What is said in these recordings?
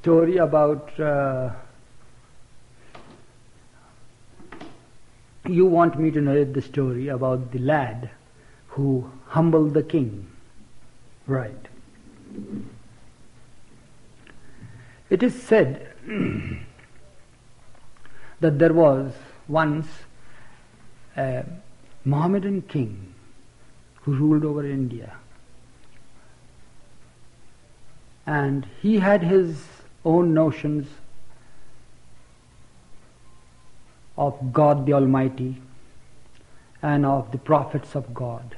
story about you want me to narrate the story about the lad who humbled the king. Right. It is said that there was once a Mohammedan king who ruled over India, and he had his own notions of God the Almighty and of the prophets of God.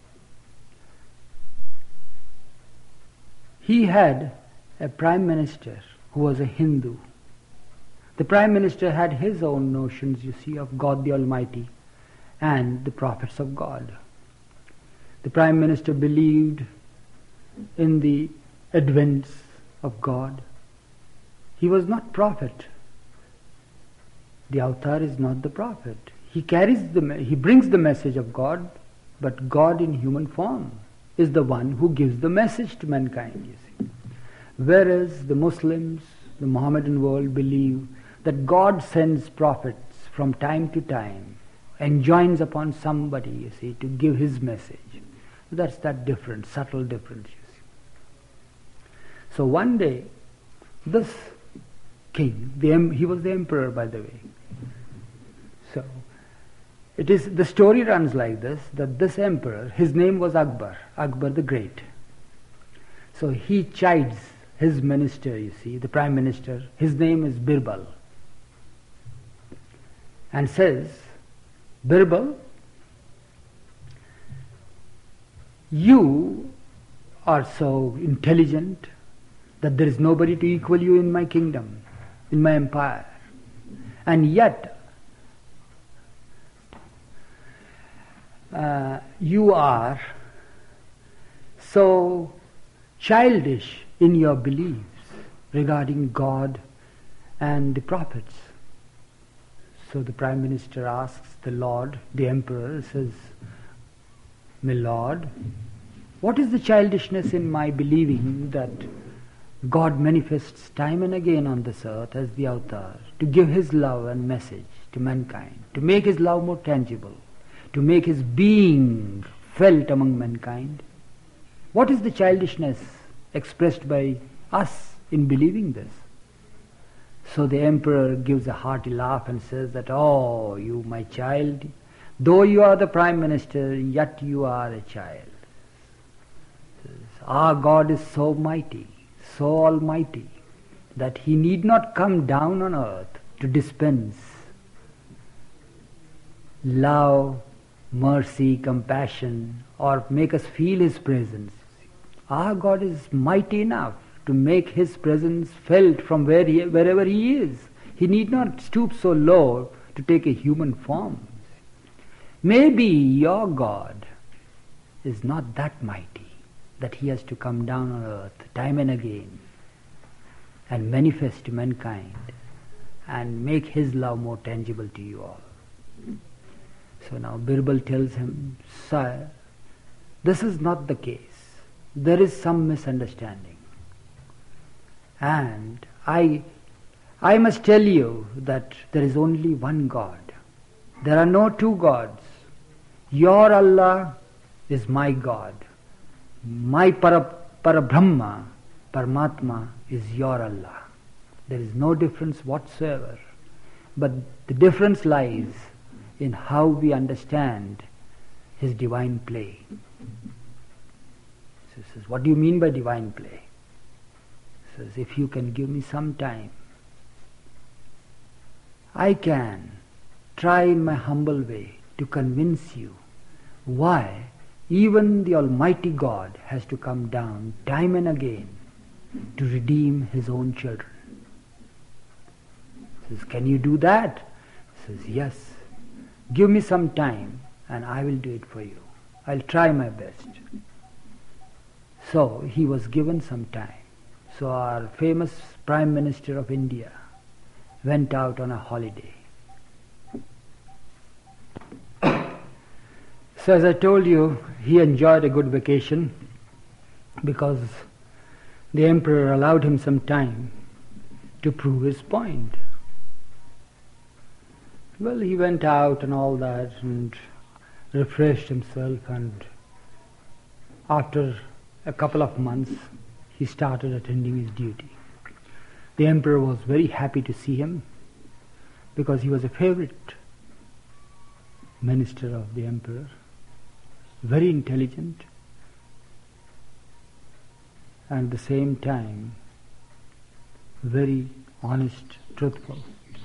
He had a prime minister who was a Hindu. The prime minister had his own notions, you see, of God the Almighty and the prophets of God. The prime minister believed in the advents of God. He was not prophet. The avatar is not the prophet. He brings the message of God, but God in human form is the one who gives the message to mankind, you see. Whereas the Muslims, the Mohammedan world, believe that God sends prophets from time to time, enjoins upon somebody, you see, to give his message. That's that difference, subtle difference, you see. So one day, this king, he was the emperor, by the way. So the story runs like this, that this emperor, his name was Akbar the Great. So he chides his minister, you see, the prime minister, his name is Birbal, and says, Birbal, you are so intelligent that there is nobody to equal you in my kingdom, in my empire. And yet, you are so childish in your beliefs regarding God and the prophets. So the prime minister asks the Lord, the emperor, says, my Lord, what is the childishness in my believing that God manifests time and again on this earth as the avatar to give his love and message to mankind, to make his love more tangible, to make his being felt among mankind? What is the childishness expressed by us in believing this? So the emperor gives a hearty laugh and says that, oh, you my child, though you are the prime minister, yet you are a child. Our God is so mighty, so almighty, that he need not come down on earth to dispense love, mercy, compassion, or make us feel his presence. Our God is mighty enough to make his presence felt from wherever he is. He need not stoop so low to take a human form. Maybe your God is not that mighty that he has to come down on earth time and again and manifest to mankind and make his love more tangible to you all. So now Birbal tells him, Sire, this is not the case. There is some misunderstanding. And I must tell you that there is only one God. There are no two gods. Your Allah is my God. My Parabrahma, Paramatma, is your Allah. There is no difference whatsoever. But the difference lies in how we understand his divine play. So he says, what do you mean by divine play? He says, if you can give me some time, I can try in my humble way to convince you why even the Almighty God has to come down time and again to redeem his own children. He says, can you do that? He says, yes. Give me some time and I will do it for you. I'll try my best. So he was given some time. So our famous Prime Minister of India went out on a holiday. So as I told you, he enjoyed a good vacation because the emperor allowed him some time to prove his point. Well, he went out and all that and refreshed himself, and after a couple of months he started attending his duty. The emperor was very happy to see him because he was a favorite minister of the emperor, very intelligent and at the same time very honest, truthful.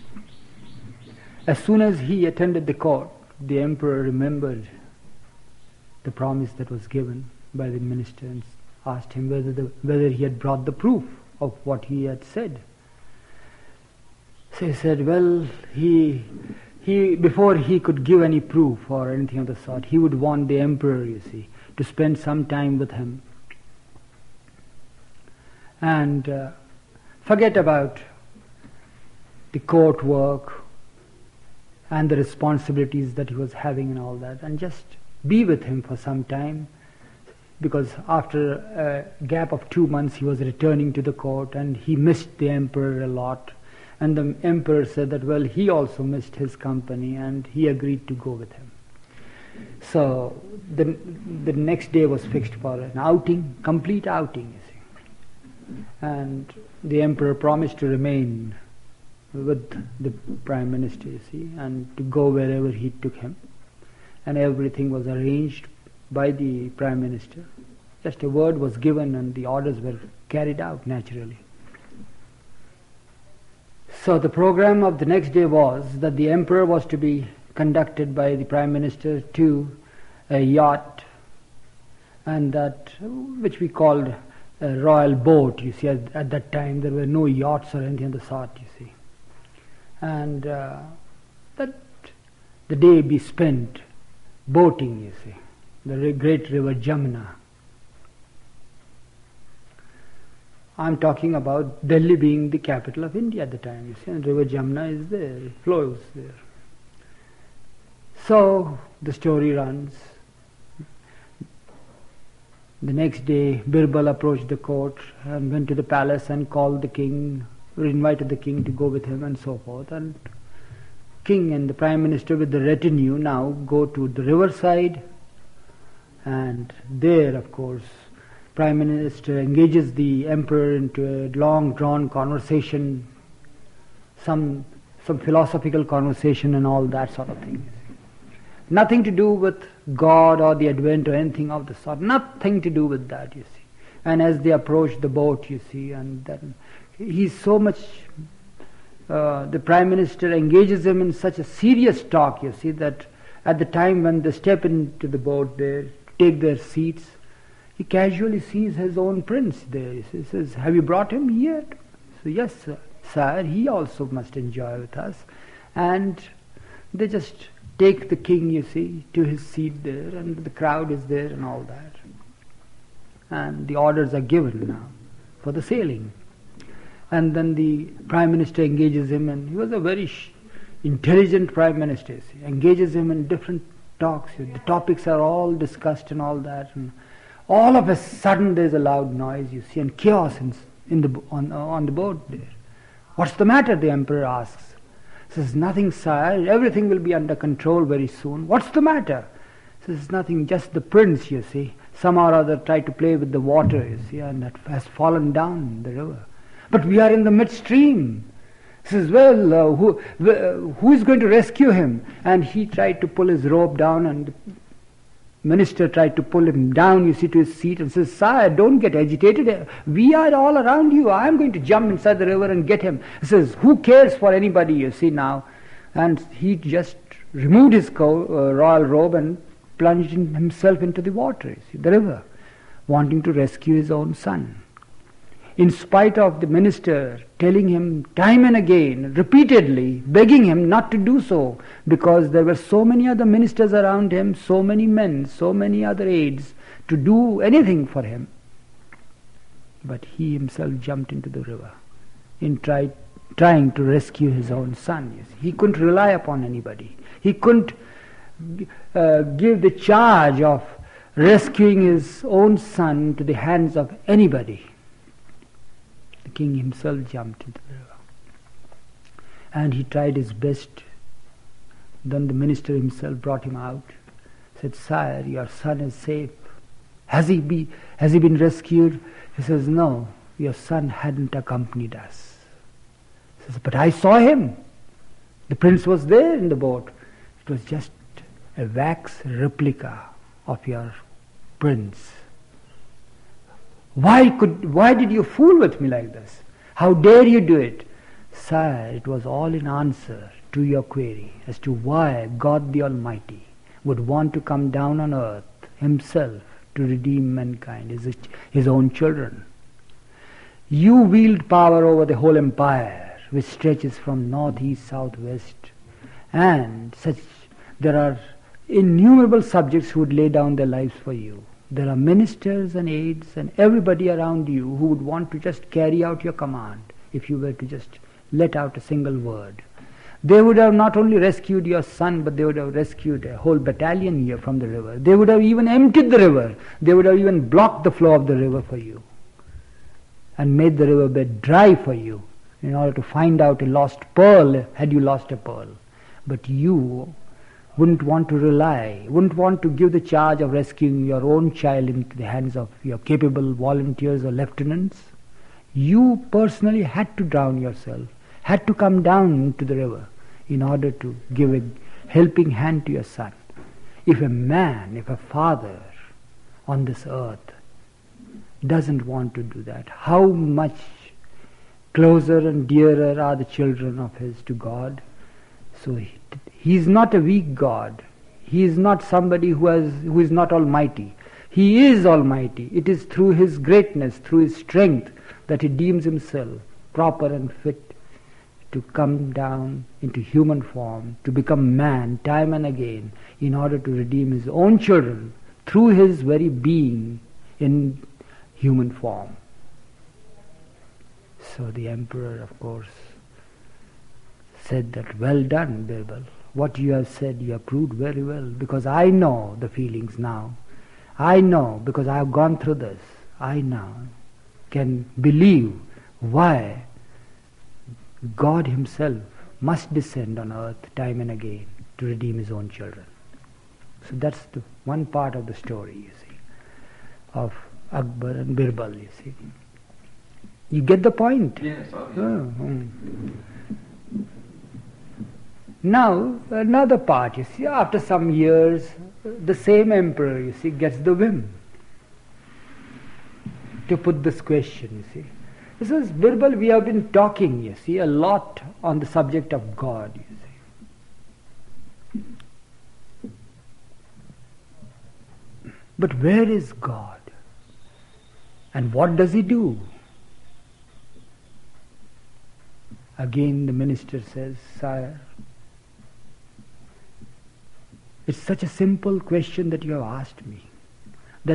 As soon as he attended the court, the emperor remembered the promise that was given by the minister and asked him whether he had brought the proof of what he had said. So he said, well, he before he could give any proof or anything of the sort, he would want the emperor, you see, to spend some time with him and forget about the court work and the responsibilities that he was having and all that, and just be with him for some time, because after a gap of 2 months he was returning to the court and he missed the emperor a lot, and the emperor said that, well, he also missed his company, and he agreed to go with him. So the next day was fixed for an outing, complete outing, you see, and the emperor promised to remain with the prime minister, you see, and to go wherever he took him, and everything was arranged by the prime minister. Just a word was given and the orders were carried out naturally. So the program of the next day was that the emperor was to be conducted by the prime minister to a yacht, and that which we called a royal boat, you see. At that time there were no yachts or anything of the sort, you see, and that the day be spent boating, you see, the great river Jamuna. I'm talking about Delhi being the capital of India at the time, you see, and river Jamuna is there, it flows there. So the story runs. The next day Birbal approached the court and went to the palace and called the king, or invited the king to go with him and so forth, and king and the prime minister with the retinue now go to the riverside, and there, of course, prime minister engages the emperor into a long drawn conversation, some philosophical conversation and all that sort of thing. Nothing to do with God or the Advent or anything of the sort, nothing to do with that, you see. And as they approach the boat, you see, and then he's so much, the prime minister engages him in such a serious talk, you see, that at the time when they step into the boat, they take their seats, he casually sees his own prince there. He says, have you brought him yet? So, yes, sir, he also must enjoy with us. And they just take the king, you see, to his seat there, and the crowd is there and all that. And the orders are given now for the sailing. And then the prime minister engages him, and he was a very intelligent prime minister, you see, engages him in different talks. The topics are all discussed and all that, and all of a sudden there's a loud noise, you see, and chaos on the boat there. What's the matter? The emperor asks. Says, nothing, sire, everything will be under control very soon. What's the matter? Says, nothing, just the prince, you see, somehow or other tried to play with the water, you see, and that has fallen down the river. But we are in the midstream. Says, well, who is going to rescue him? And he tried to pull his rope down, and the minister tried to pull him down, you see, to his seat, and says, sire, don't get agitated. We are all around you. I am going to jump inside the river and get him. He says, who cares for anybody, you see, now? And he just removed his royal robe and plunged himself into the water, you see, the river, wanting to rescue his own son. In spite of the minister telling him time and again, repeatedly, begging him not to do so, because there were so many other ministers around him, so many men, so many other aides, to do anything for him. But he himself jumped into the river in trying to rescue his own son. You see. He couldn't rely upon anybody. He couldn't give the charge of rescuing his own son to the hands of anybody. The king himself jumped into the river. And he tried his best. Then the minister himself brought him out. Said, "Sire, your son is safe. Has he been rescued?" He says, "No, your son hadn't accompanied us." He says, "But I saw him. The prince was there in the boat." It was just a wax replica of your prince. Why did you fool with me like this? How dare you do it?" "Sire, it was all in answer to your query as to why God the Almighty would want to come down on earth himself to redeem mankind, his own children. You wield power over the whole empire, which stretches from north, east, south, west, and there are innumerable subjects who would lay down their lives for you. There are ministers and aides and everybody around you who would want to just carry out your command if you were to just let out a single word. They would have not only rescued your son, but they would have rescued a whole battalion here from the river. They would have even emptied the river. They would have even blocked the flow of the river for you and made the riverbed dry for you in order to find out a lost pearl, had you lost a pearl. But you wouldn't want to give the charge of rescuing your own child into the hands of your capable volunteers or lieutenants. You personally had to drown yourself, had to come down into the river in order to give a helping hand to your son. If a father on this earth doesn't want to do that, how much closer and dearer are the children of his to God? So he is not a weak God. He is not somebody who is not almighty. He is almighty. It is through his greatness, through his strength, that he deems himself proper and fit to come down into human form, to become man time and again, in order to redeem his own children through his very being in human form. So the emperor, of course, said that, "Well done, Birbal. What you have said, you have proved very well, because I know the feelings now. I know, because I have gone through this. I now can believe why God himself must descend on earth time and again to redeem his own children." So that's the one part of the story, you see, of Akbar and Birbal, you see. You get the point? Yes. Now, another part, you see, after some years, the same emperor, you see, gets the whim to put this question, you see. He says, "Birbal, we have been talking, you see, a lot on the subject of God, you see. But where is God? And what does he do?" Again the minister says, "Sire, it's such a simple question that you have asked me, that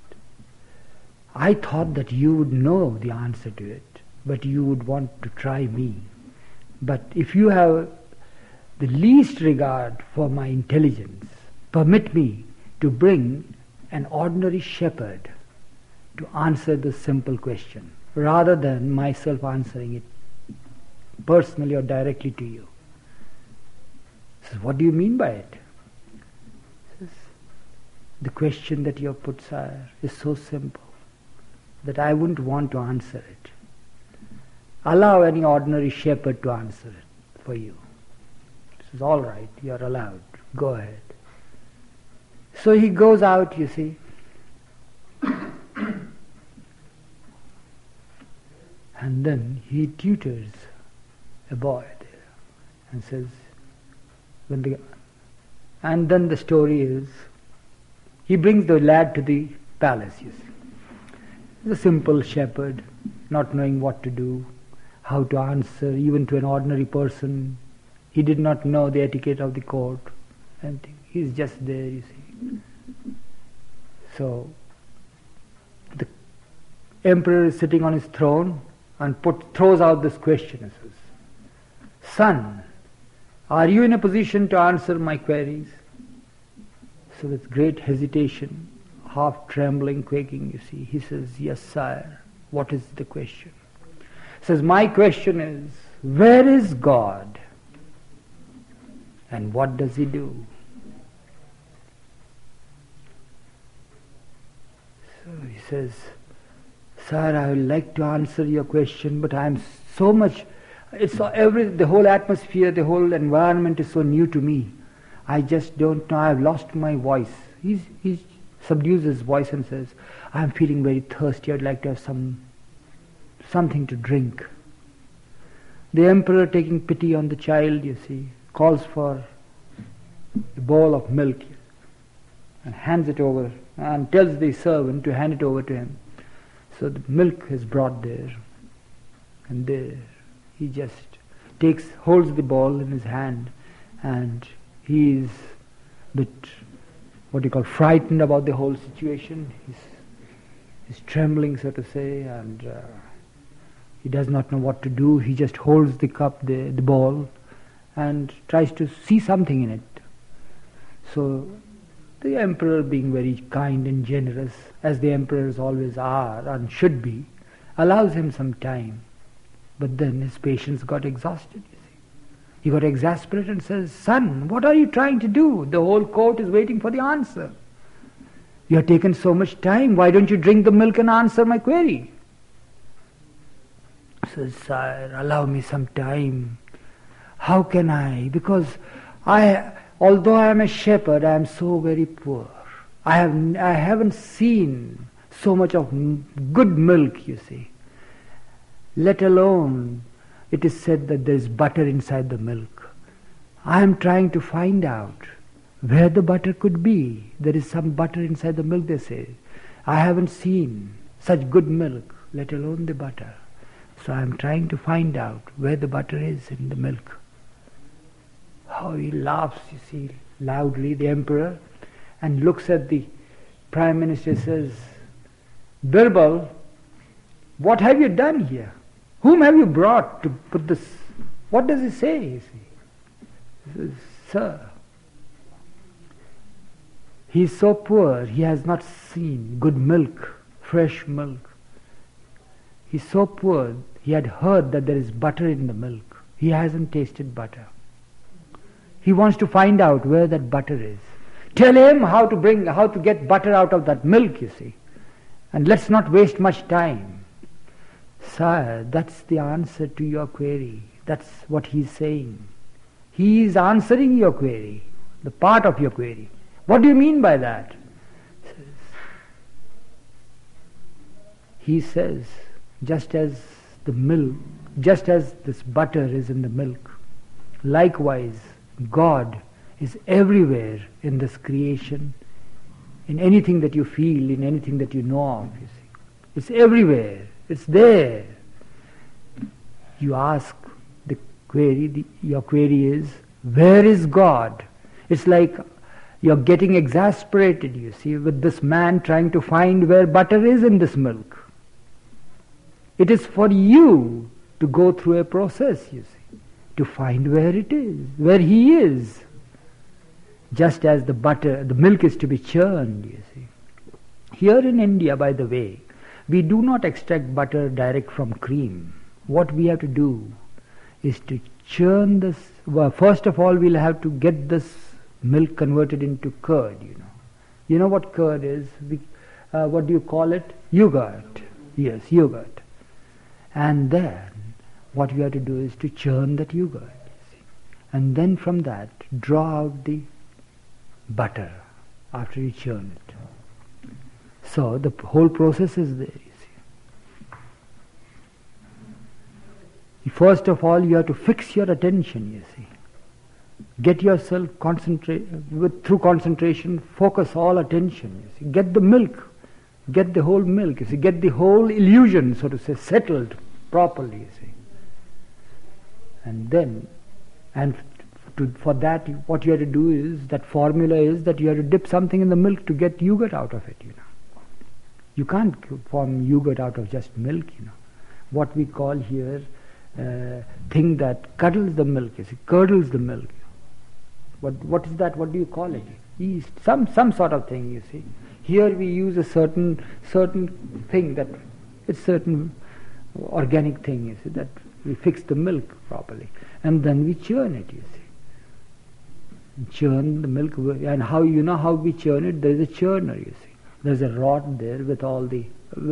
I thought that you would know the answer to it, but you would want to try me. But if you have the least regard for my intelligence, permit me to bring an ordinary shepherd to answer this simple question, rather than myself answering it personally or directly to you." He says, "What do you mean by it?" He says, "The question that you have put, sire, is so simple that I wouldn't want to answer it. Allow any ordinary shepherd to answer it for you." He says, "All right, you are allowed. Go ahead." So he goes out, you see, and then he tutors a boy there and says, and then the story is, he brings the lad to the palace, you see. He's a simple shepherd, not knowing what to do, how to answer even to an ordinary person. He did not know the etiquette of the court. He's just there, you see. So the emperor is sitting on his throne and throws out this question and says, "Son, are you in a position to answer my queries?" So with great hesitation, half trembling, quaking, you see, he says, "Yes, sire. What is the question?" He says, "My question is, where is God?" And what does he do? So he says, "Sir, I would like to answer your question, but I am so much, the whole atmosphere, the whole environment is so new to me. I just don't know, I have lost my voice." He subdues his voice and says, "I am feeling very thirsty, I'd like to have something to drink." The emperor, taking pity on the child, calls for a bowl of milk and hands it over and tells the servant to hand it over to him. So the milk is brought there, and there he just holds the bowl in his hand, and he is a bit, frightened about the whole situation. He's trembling, so to say, and he does not know what to do. He just holds the cup, the bowl, and tries to see something in it. So the emperor, being very kind and generous, as the emperors always are and should be, allows him some time. But then his patience got exhausted. He got exasperated and says, "Son, what are you trying to do? The whole court is waiting for the answer. You have taken so much time. Why don't you drink the milk and answer my query?" He says, "Sire, allow me some time. How can I? Because although I am a shepherd, I am so very poor. I haven't seen so much of good milk, let alone it is said that there is butter inside the milk. I am trying to find out where the butter could be. There is some butter inside the milk, they say. I haven't seen such good milk, let alone the butter. So I am trying to find out where the butter is in the milk." How he laughs, loudly, the emperor, and looks at the Prime Minister, says, "Birbal, what have you done here? Whom have you brought to put this?" What does he say? He says, "Sir, he is so poor, he has not seen good milk, fresh milk. He is so poor, he had heard that there is butter in the milk. He hasn't tasted butter. He wants to find out where that butter is. Tell him how to get butter out of that milk, and let's not waste much time." "Sire, that's the answer to your query. That's what he's saying. He is answering your query, the part of your query." "What do you mean by that?" He says, just as this butter is in the milk, likewise God is everywhere in this creation, in anything that you feel, in anything that you know of. It's everywhere. It's there. You ask the query, your query is, where is God? It's like you're getting exasperated, with this man trying to find where butter is in this milk. It is for you to go through a process, to find where it is, where he is. Just as the milk is to be churned, Here in India, by the way, we do not extract butter direct from cream. What we have to do is to churn this. Well, first of all, we'll have to get this milk converted into curd, You know what curd is? What do you call it? Yogurt. Yes, yogurt. And then what we have to do is to churn that yogurt. And then from that, draw out the butter after you churn it. So the whole process is there, First of all, you have to fix your attention, Get yourself through concentration, focus all attention, Get the milk, get the whole milk, get the whole illusion, so to say, settled properly, And then, for that, what you have to do is, that formula is that you have to dip something in the milk to get yogurt out of it, You can't form yogurt out of just milk, What we call here, thing that curdles the milk, curdles the milk. What is that? What do you call it? Yeast, some sort of thing, Here we use a certain thing, that it's certain organic thing, that we fix the milk properly, and then we churn it, churn the milk. And how, you know how we churn it? There is a churner, you see. There's a rod there with all the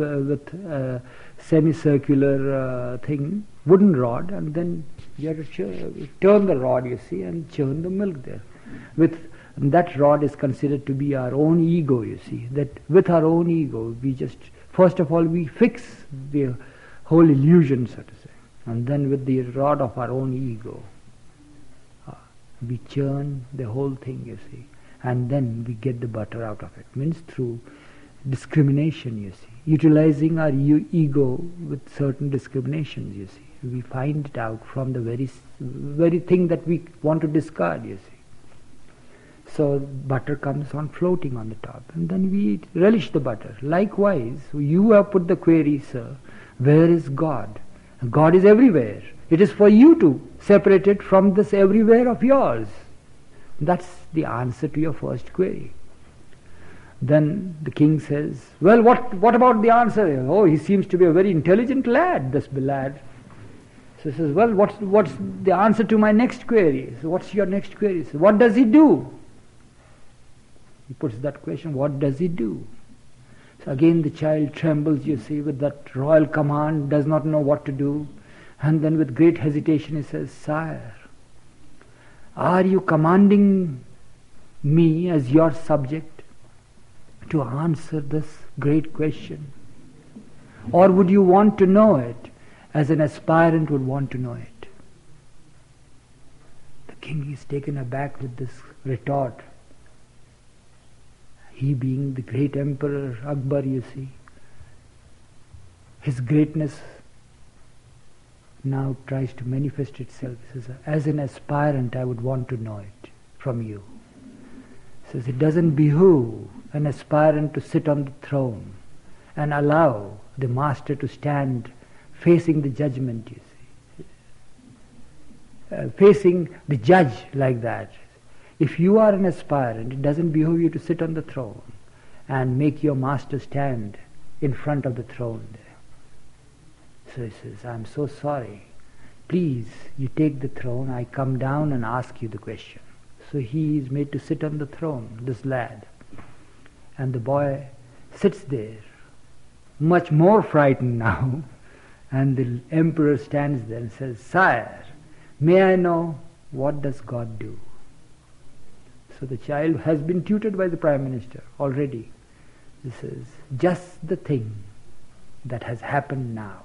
semicircular thing, wooden rod, and then you have to turn the rod, you see, and churn the milk there. That rod is considered to be our own ego, you see. That with our own ego, we just, first of all, we fix the whole illusion, so to say. And then with the rod of our own ego, we churn the whole thing, you see. And then we get the butter out of it. Means through discrimination, you see. Utilizing our ego with certain discriminations, you see. We find it out from the very thing that we want to discard, you see. So butter comes on floating on the top, and then we relish the butter. Likewise, you have put the query, sir, where is God? God is everywhere. It is for you to separate it from this everywhere of yours. That's the answer to your first query. Then the king says, well, what about the answer? Oh, he seems to be a very intelligent lad, this lad. So he says, well, what's the answer to my next query? So what's your next query? So what does he do? He puts that question, what does he do? So again the child trembles, you see, with that royal command, does not know what to do. And then with great hesitation he says, sire, are you commanding me as your subject to answer this great question? Or would you want to know it as an aspirant would want to know it? The king is taken aback with this retort. He being the great emperor Akbar, you see, his greatness now tries to manifest itself. He says, as an aspirant I would want to know it from you. He says, it doesn't behoove an aspirant to sit on the throne and allow the master to stand facing the judgment, you see. Facing the judge like that. If you are an aspirant, it doesn't behoove you to sit on the throne and make your master stand in front of the throne there. So he says, I'm so sorry. Please, you take the throne, I come down and ask you the question. So he is made to sit on the throne, this lad. And the boy sits there, much more frightened now. And the emperor stands there and says, sire, may I know, what does God do? So the child has been tutored by the Prime Minister already. This is just the thing that has happened now.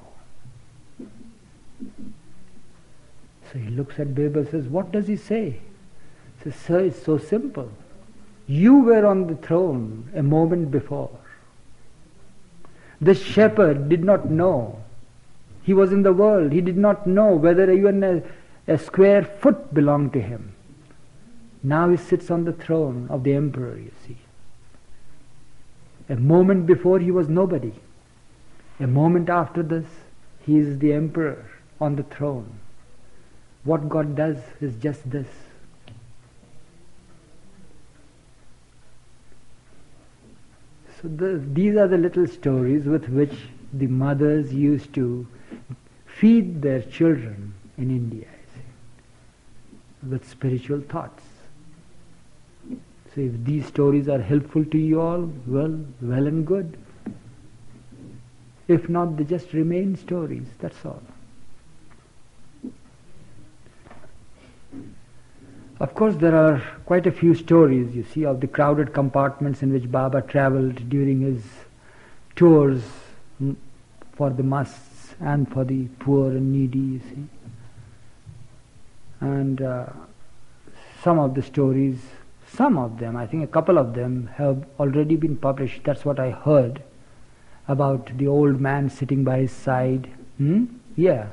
So he looks at Birbal and says, what does he say? He says, sir, it's so simple. You were on the throne a moment before. The shepherd did not know. He was in the world. He did not know whether even a square foot belonged to him. Now he sits on the throne of the emperor, you see. A moment before he was nobody. A moment after this, he is the emperor on the throne. What God does is just this. So these are the little stories with which the mothers used to feed their children in India, you see, with spiritual thoughts. So if these stories are helpful to you all, well and good. If not, they just remain stories, that's all. Of course, there are quite a few stories, you see, of the crowded compartments in which Baba travelled during his tours for the musts and for the poor and needy, you see. And some of them, I think a couple of them have already been published. That's what I heard about the old man sitting by his side. Yeah.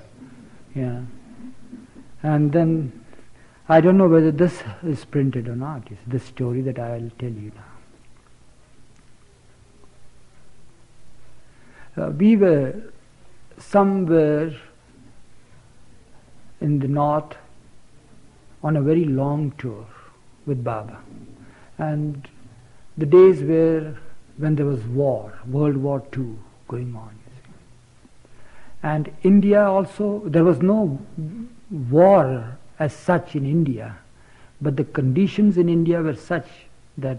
And then I don't know whether this is printed or not. It's this story that I'll tell you now. We were somewhere in the north on a very long tour with Baba. And the days were when there was war, World War II going on. You see. And India also, there was no war as such in India, But the conditions in India were such that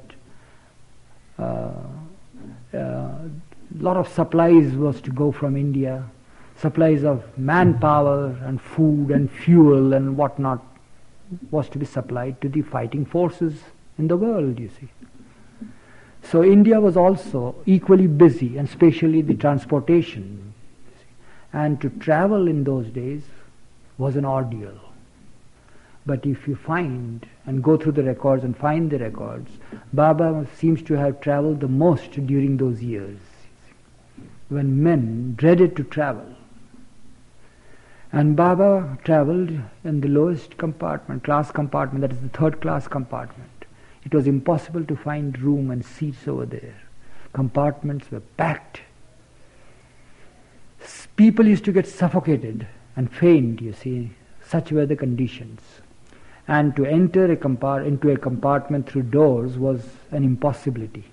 lot of supplies was to go from India, supplies of manpower and food and fuel and whatnot was to be supplied to the fighting forces in the world, you see. So India was also equally busy, and especially the transportation. And to travel in those days was an ordeal. But if you find and go through the records and find the records, Baba seems to have traveled the most during those years, when men dreaded to travel. And Baba traveled in the lowest compartment, class compartment, that is the third class compartment. It was impossible to find room and seats over there. Compartments were packed. People used to get suffocated and faint, you see. Such were the conditions. And to enter into a compartment through doors was an impossibility.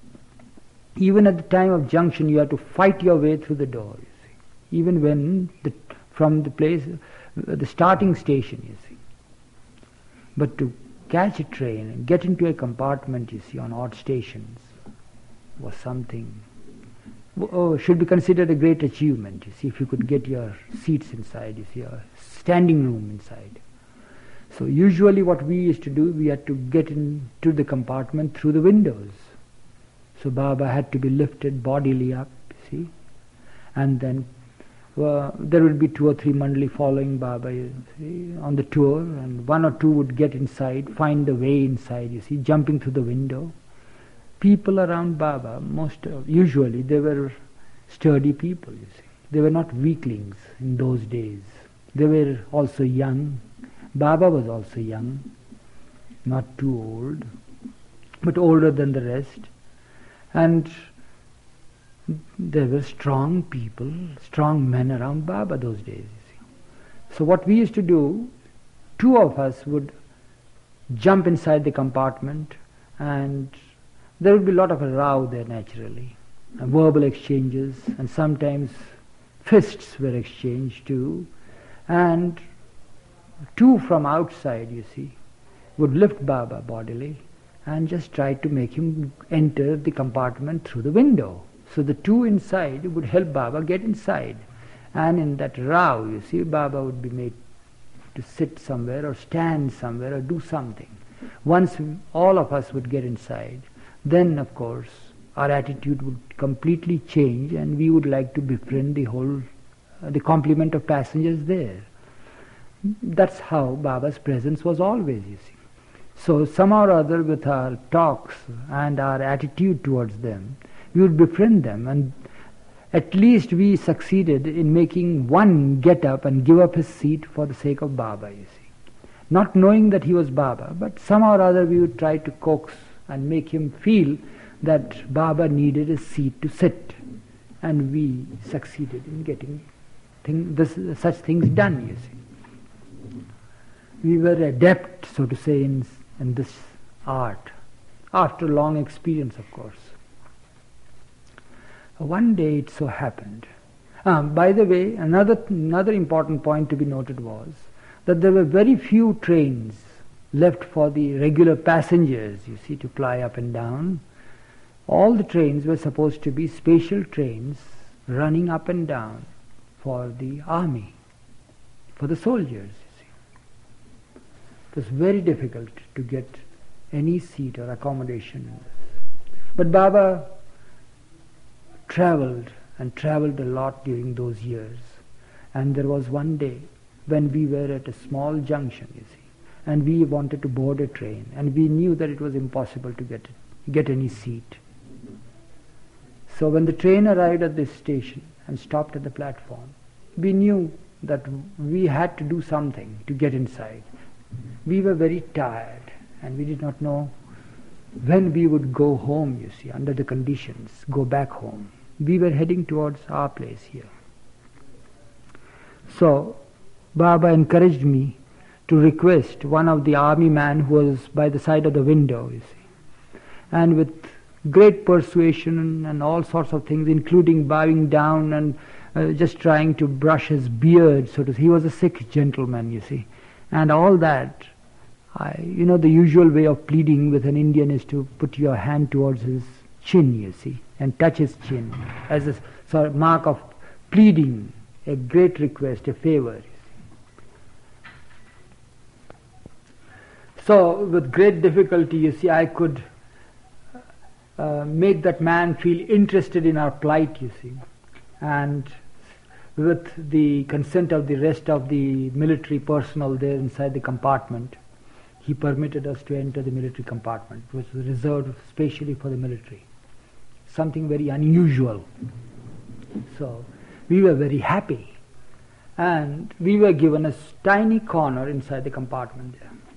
Even at the time of junction, you had to fight your way through the door, you see. Even when from the place, the starting station, you see. But to catch a train and get into a compartment, you see, on odd stations was something, should be considered a great achievement, you see, if you could get your seats inside, you see, a standing room inside. So usually what we used to do, we had to get into the compartment through the windows. So Baba had to be lifted bodily up, see, and then there would be 2 or 3 mandali following Baba, you see, on the tour, and 1 or 2 would get inside, find the way inside, you see, jumping through the window. People around Baba, usually they were sturdy people, you see. They were not weaklings in those days. They were also young. Baba was also young, not too old, but older than the rest. And there were strong people, strong men around Baba those days, you see. So what we used to do, 2 of us would jump inside the compartment, and there would be a lot of a row there naturally, and verbal exchanges, and sometimes fists were exchanged too. And 2 from outside, you see, would lift Baba bodily and just try to make him enter the compartment through the window. So the 2 inside would help Baba get inside. And in that row, you see, Baba would be made to sit somewhere or stand somewhere or do something. Once all of us would get inside, then of course our attitude would completely change, and we would like to befriend the complement of passengers there. That's how Baba's presence was always, you see. So somehow or other, with our talks and our attitude towards them, we would befriend them, and at least we succeeded in making one get up and give up his seat for the sake of Baba, you see. Not knowing that he was Baba, but somehow or other we would try to coax and make him feel that Baba needed a seat to sit, and we succeeded in getting such things done, you see. We were adept, so to say, in this art, after long experience, of course. One day it so happened. By the way, another important point to be noted was that there were very few trains left for the regular passengers, you see, to ply up and down. All the trains were supposed to be special trains running up and down for the army, for the soldiers, you see. It was very difficult to get any seat or accommodation in this. But Baba traveled a lot during those years. And there was one day when we were at a small junction, you see, and we wanted to board a train, and we knew that it was impossible to get any seat. So when the train arrived at this station and stopped at the platform, we knew that we had to do something to get inside. We were very tired, and we did not know when we would go home, you see, under the conditions, go back home. We were heading towards our place here. So Baba encouraged me to request one of the army men who was by the side of the window, you see. And with great persuasion and all sorts of things, including bowing down and just trying to brush his beard, so to say. He was a sick gentleman, you see. And all that, The usual way of pleading with an Indian is to put your hand towards his chin, you see, and touch his chin as a sort of mark of pleading, a great request, a favor. You see. So, with great difficulty, you see, I could make that man feel interested in our plight, you see, and with the consent of the rest of the military personnel there inside the compartment, he permitted us to enter the military compartment, which was reserved specially for the military. Something very unusual. So we were very happy, and we were given a tiny corner inside the compartment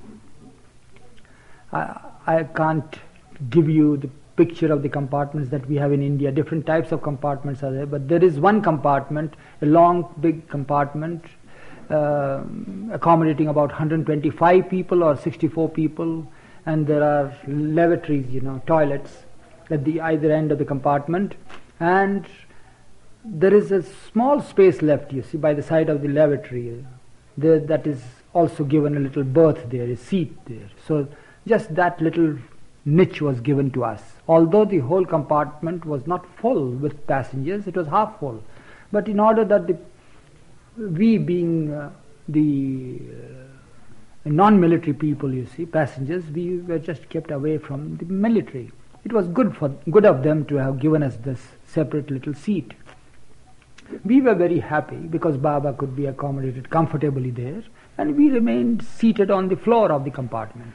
there. I can't give you the picture of the compartments that we have in India. Different types of compartments are there, but there is one compartment, a long big compartment, accommodating about 125 people or 64 people, and there are lavatories, toilets at the either end of the compartment, and there is a small space left, you see, by the side of the lavatory. That is also given a little berth there, a seat there. So just that little niche was given to us. Although the whole compartment was not full with passengers, it was half full. But in order that we being the non-military people, you see, passengers, we were just kept away from the military. It was good of them to have given us this separate little seat. We were very happy because Baba could be accommodated comfortably there, and we remained seated on the floor of the compartment.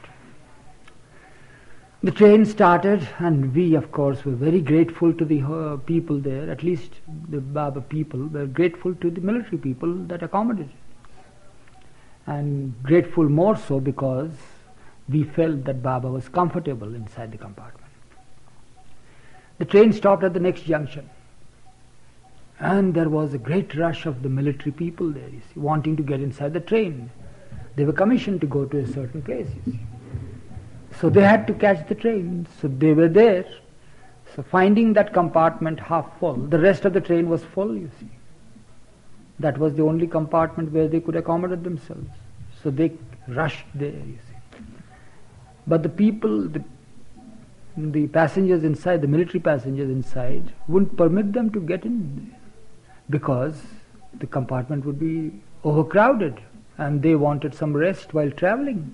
The train started, and we, of course, were very grateful to the people there. At least the Baba people were grateful to the military people that accommodated, and grateful more so because we felt that Baba was comfortable inside the compartment. The train stopped at the next junction, and there was a great rush of the military people there, you see, wanting to get inside the train. They were commissioned to go to a certain place, you see. So they had to catch the train, so they were there. So finding that compartment half full, the rest of the train was full, you see. That was the only compartment where they could accommodate themselves. So they rushed there, you see. But the people, the passengers inside, the military passengers inside, wouldn't permit them to get in because the compartment would be overcrowded and they wanted some rest while traveling.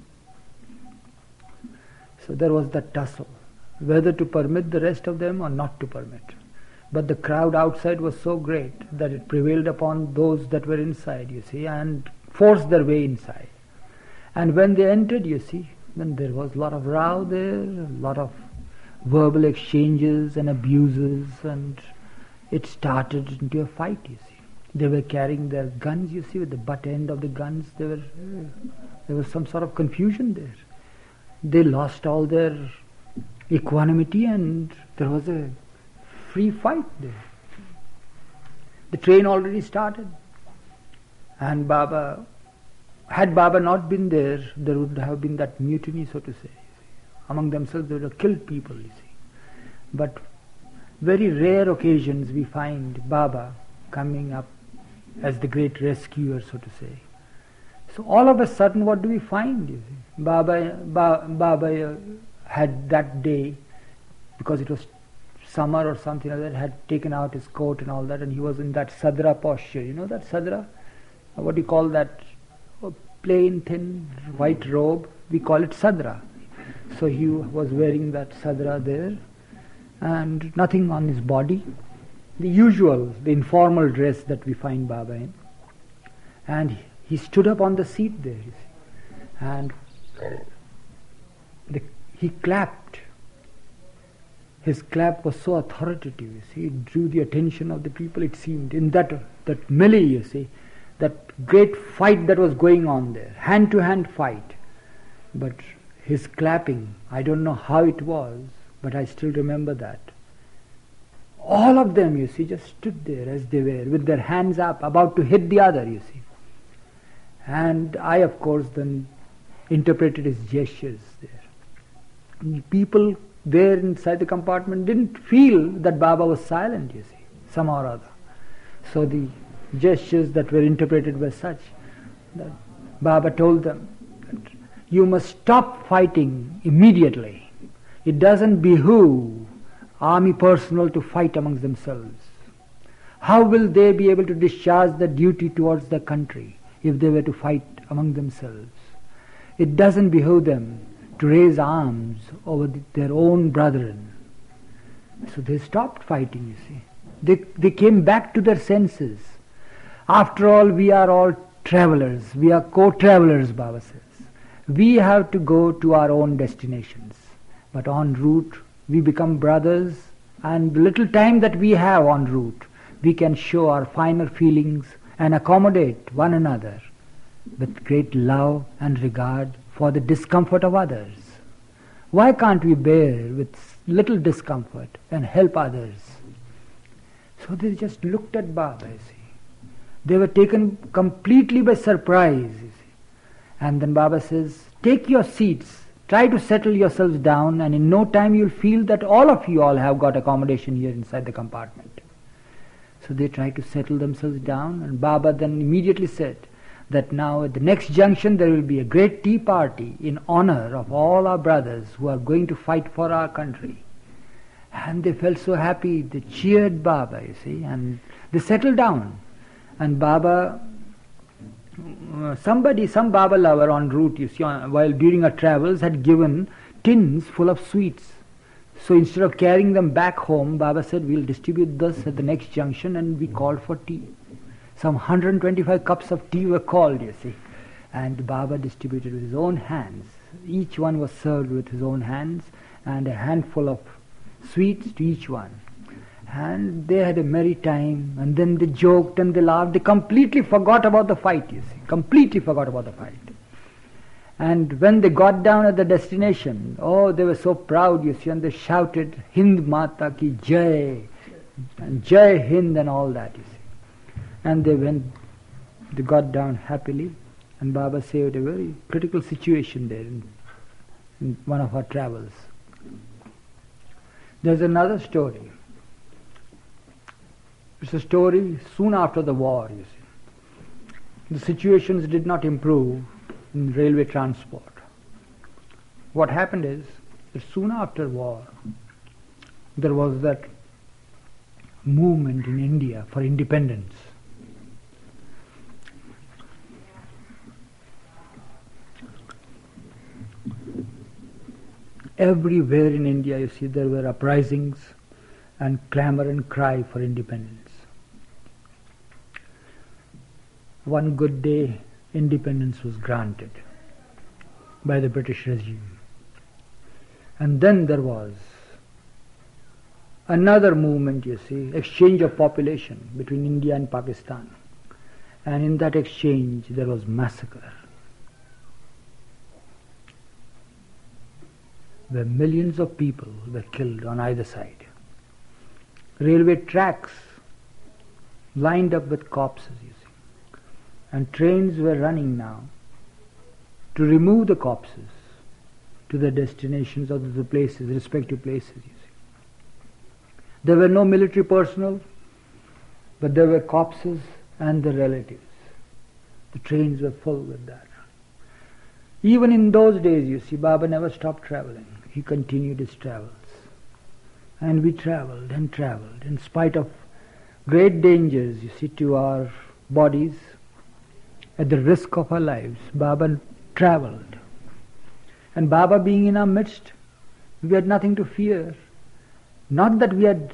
So there was that tussle, whether to permit the rest of them or not to permit. But the crowd outside was so great that it prevailed upon those that were inside, you see, and forced their way inside. And when they entered, you see, then there was a lot of row there, a lot of verbal exchanges and abuses, and it started into a fight, you see. They were carrying their guns, you see, with the butt end of the guns. There was some sort of confusion there. They lost all their equanimity, and there was a free fight there. The train already started, and had Baba not been there, there would have been that mutiny, so to say. Among themselves, they would have killed people, you see. But very rare occasions we find Baba coming up as the great rescuer, so to say. So all of a sudden, what do we find? You see? Baba had that day, because it was summer or something like that, had taken out his coat and all that, and he was in that sadra posture. You know that sadra? What do you call that? A plain, thin, white robe. We call it sadra. So he was wearing that sadra there, and nothing on his body. The usual, the informal dress that we find Baba in. And he stood up on the seat there, you see, and he clapped. His clap was so authoritative, you see, it drew the attention of the people, it seemed, in that melee, you see, that great fight that was going on there, hand-to-hand fight. But his clapping, I don't know how it was, but I still remember that. All of them, you see, just stood there as they were, with their hands up, about to hit the other, you see. And I, of course, then interpreted his gestures there. And the people there inside the compartment didn't feel that Baba was silent, you see, somehow or other. So the gestures that were interpreted were such that Baba told them that You must stop fighting immediately. It doesn't behoove army personnel to fight amongst themselves. How will they be able to discharge the duty towards the country if they were to fight among themselves? It doesn't behoove them to raise arms over their own brethren. So they stopped fighting, you see. They came back to their senses. After all, we are all travelers. We are co-travelers, Baba says. We have to go to our own destinations. But en route, we become brothers, and the little time that we have en route, we can show our finer feelings and accommodate one another with great love and regard for the discomfort of others. Why can't we bear with little discomfort and help others? So they just looked at Baba, you see. They were taken completely by surprise, you see. And then Baba says, take your seats, try to settle yourselves down, and in no time you'll feel that all of you all have got accommodation here inside the compartment. So they tried to settle themselves down, and Baba then immediately said that now at the next junction there will be a great tea party in honor of all our brothers who are going to fight for our country. And they felt so happy, they cheered Baba, you see, and they settled down. And Baba, some Baba lover en route, you see, while during our travels had given tins full of sweets. So instead of carrying them back home, Baba said, we'll distribute this at the next junction, and we called for tea. Some 125 cups of tea were called, you see. And Baba distributed with his own hands. Each one was served with his own hands, and a handful of sweets to each one. And they had a merry time, and then they joked and they laughed. They completely forgot about the fight, you see. Completely forgot about the fight. And when they got down at the destination, oh, they were so proud, you see, and they shouted, Hind Mata ki Jai, and Jai Hind and all that, you see. And they got down happily, and Baba saved a very critical situation there in one of our travels. There's another story. It's a story soon after the war, you see. The situations did not improve in railway transport. What happened is that soon after war, there was that movement in India for independence. Everywhere in India, you see, there were uprisings and clamor and cry for independence. One good day, independence was granted by the British regime. And then there was another movement, you see, exchange of population between India and Pakistan. And in that exchange, there was massacre, where millions of people were killed on either side. Railway tracks lined up with corpses, you see. And trains were running now to remove the corpses to the destinations of the places, respective places, you see. There were no military personnel, but there were corpses and the relatives. The trains were full with that. Even in those days, you see, Baba never stopped traveling. He continued his travels. And we traveled and traveled in spite of great dangers, you see, to our bodies. At the risk of our lives, Baba traveled. And Baba being in our midst, we had nothing to fear. Not that we had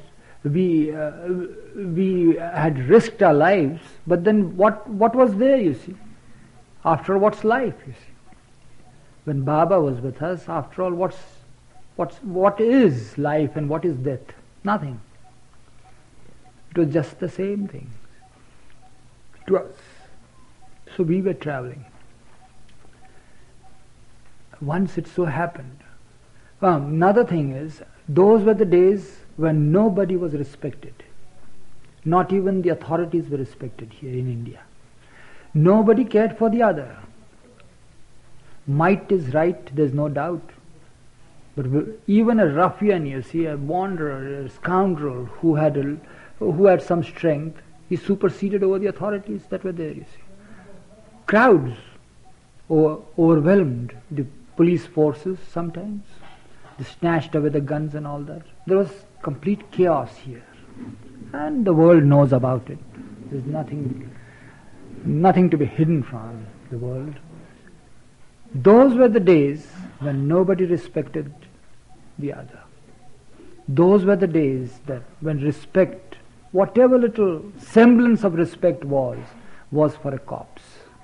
risked our lives, but then what was there, you see? After all, what's life, you see? When Baba was with us, after all, what is life and what is death? Nothing. It was just the same thing to us. So we were traveling. Once it so happened. Another thing is, those were the days when nobody was respected. Not even the authorities were respected here in India. Nobody cared for the other. Might is right, there's no doubt. But even a ruffian, you see, a wanderer, a scoundrel who had some strength, he superseded over the authorities that were there, you see. Crowds overwhelmed the police forces sometimes. They snatched away the guns and all that. There was complete chaos here. And the world knows about it. There's nothing to be hidden from the world. Those were the days when nobody respected the other. Those were the days that when respect, whatever little semblance of respect was for a corpse.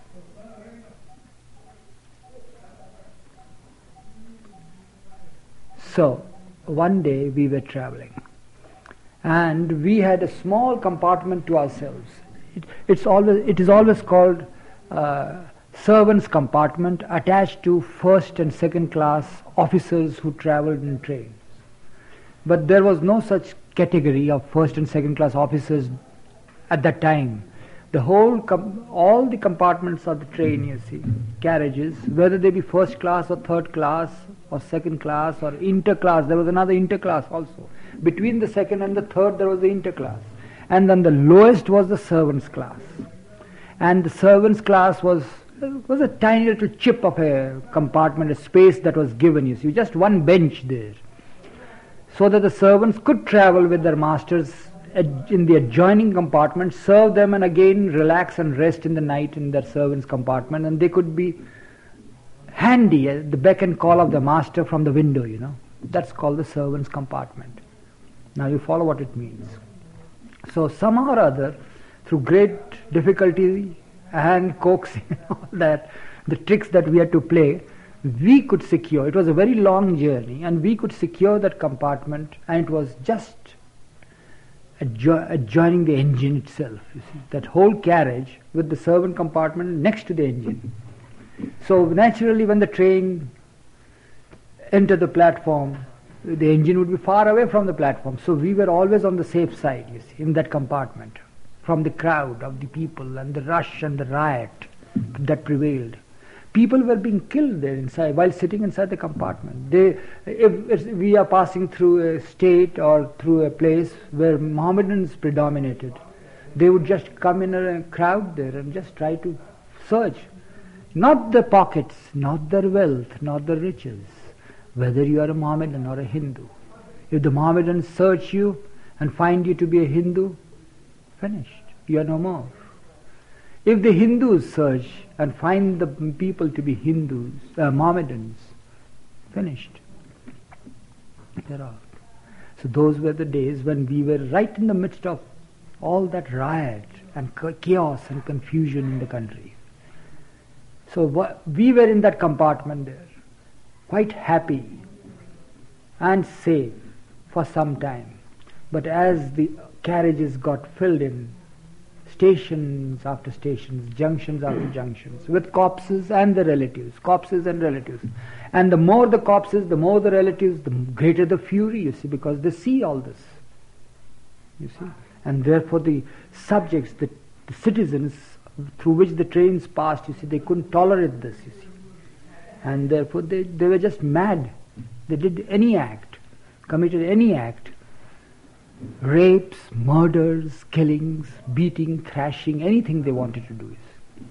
So, one day we were traveling and we had a small compartment to ourselves. It is always called servants' compartment, attached to first and second class officers who traveled in trains. But there was no such category of first and second class officers at that time. All the compartments of the train, you see, carriages, whether they be first class or third class or second class or interclass, there was another interclass also. Between the second and the third there was the interclass. And then the lowest was the servants' class. And the servants' class was a tiny little chip of a compartment, a space that was given, you see, just one bench there, so that the servants could travel with their masters in the adjoining compartment, serve them and again relax and rest in the night in their servants' compartment, and they could be handy at the beck and call of the master from the window, you know. That's called the servants' compartment. Now you follow what it means. So somehow or other, through great difficulty and coaxing and all that, the tricks that we had to play, we could secure, it was a very long journey, and we could secure that compartment, and it was just adjoining the engine itself, you see, that whole carriage with the servant compartment next to the engine. So naturally when the train entered the platform, the engine would be far away from the platform, so we were always on the safe side, you see, in that compartment, from the crowd of the people and the rush and the riot that prevailed. People were being killed there inside while sitting inside the compartment. If we are passing through a state or through a place where Mohammedans predominated, they would just come in a crowd there and just try to search. Not the pockets, not their wealth, not the riches, whether you are a Mohammedan or a Hindu. If the Mohammedans search you and find you to be a Hindu, finished, you are no more. If the Hindus search and find the people to be Hindus, Mohammedans, finished. They're out. So those were the days when we were right in the midst of all that riot and chaos and confusion in the country. So we were in that compartment there, quite happy and safe for some time. But as the carriages got filled in, stations after stations, junctions after junctions, with corpses and the relatives, corpses and relatives. And the more the corpses, the more the relatives, the greater the fury, you see, because they see all this, you see. And therefore the subjects, the citizens through which the trains passed, you see, they couldn't tolerate this, you see. And therefore they were just mad. They did any act, committed any act. Rapes, murders, killings, beating, thrashing, anything they wanted to do.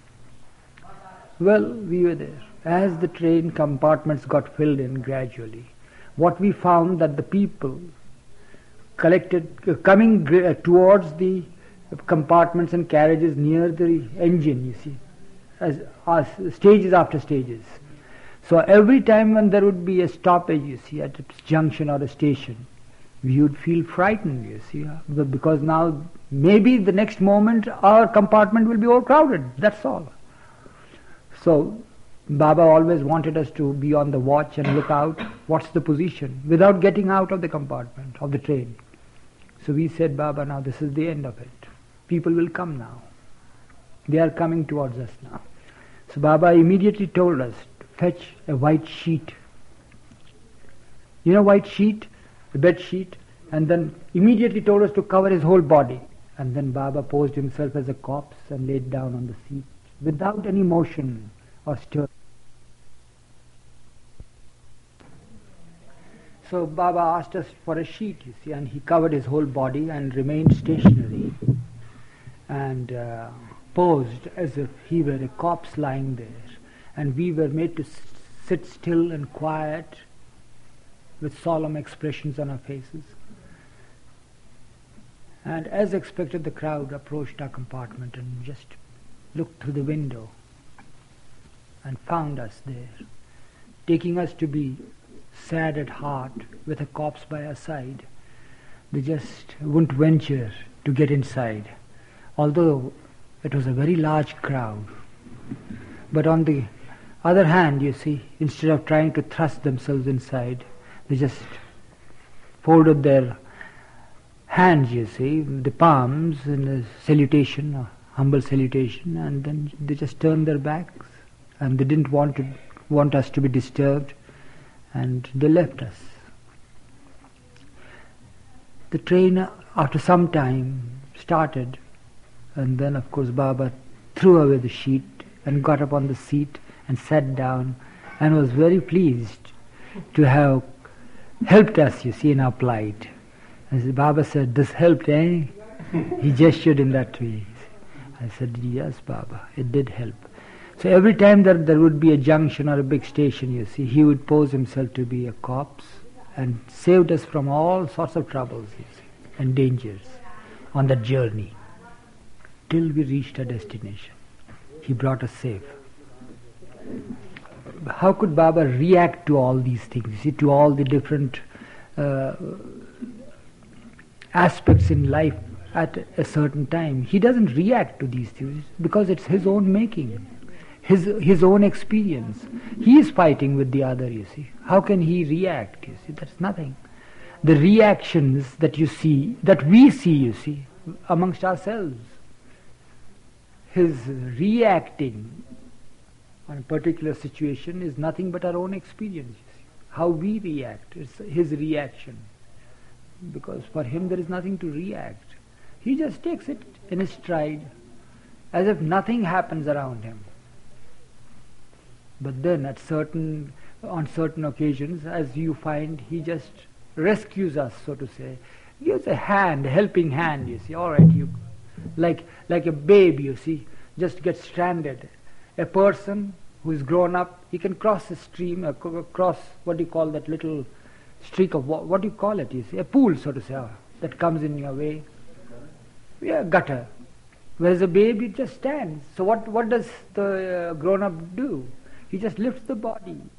Well, we were there. As the train compartments got filled in gradually, what we found that the people collected, coming towards the compartments and carriages near the engine, you see, as stages after stages. So every time when there would be a stoppage, you see, at a junction or a station, we would feel frightened, you see, because now maybe the next moment our compartment will be overcrowded, that's all. So Baba always wanted us to be on the watch and look out, what's the position, without getting out of the compartment of the train. So we said, Baba, now this is the end of it. People will come now. They are coming towards us now. So Baba immediately told us to fetch a white sheet. You know white sheet? The bed sheet, and then immediately told us to cover his whole body. And then Baba posed himself as a corpse and laid down on the seat without any motion or stir. So Baba asked us for a sheet, you see, and he covered his whole body and remained stationary and posed as if he were a corpse lying there. and we were made to sit still and quiet with solemn expressions on our faces. And as expected, the crowd approached our compartment and just looked through the window and found us there, taking us to be sad at heart with a corpse by our side. They just wouldn't venture to get inside, although it was a very large crowd. But on the other hand, you see, instead of trying to thrust themselves inside, they just folded their hands, you see, the palms in a salutation, a humble salutation, and then they just turned their backs, and they didn't want us to be disturbed, and they left us. The train, after some time, started, and then of course Baba threw away the sheet and got up on the seat and sat down and was very pleased to have helped us, you see, in our plight. And Baba said, "This helped, eh?" He gestured in that way. I said, "Yes, Baba, it did help." So every time that there would be a junction or a big station, you see, he would pose himself to be a corpse and saved us from all sorts of troubles, you see, and dangers on that journey till we reached our destination. He brought us safe. How could Baba react to all these things, you see, to all the different aspects in life at a certain time? He doesn't react to these things because it's his own making, his own experience. He is fighting with the other, you see. How can he react, you see? That's nothing. The reactions that you see, that we see, you see, amongst ourselves, his reacting on a particular situation is nothing but our own experience. You see. How we react is his reaction, because for him there is nothing to react. He just takes it in his stride as if nothing happens around him. But then on certain occasions, as you find, he just rescues us, so to say. Gives a hand, a helping hand, you see. All right, you like a babe, you see, just gets stranded. A person who is grown up, he can cross a stream, cross what do you call that little streak of what do you call it, you see, a pool, so to say, that comes in your way. Yeah, gutter. Whereas a baby just stands. So what does the grown up do? He just lifts the body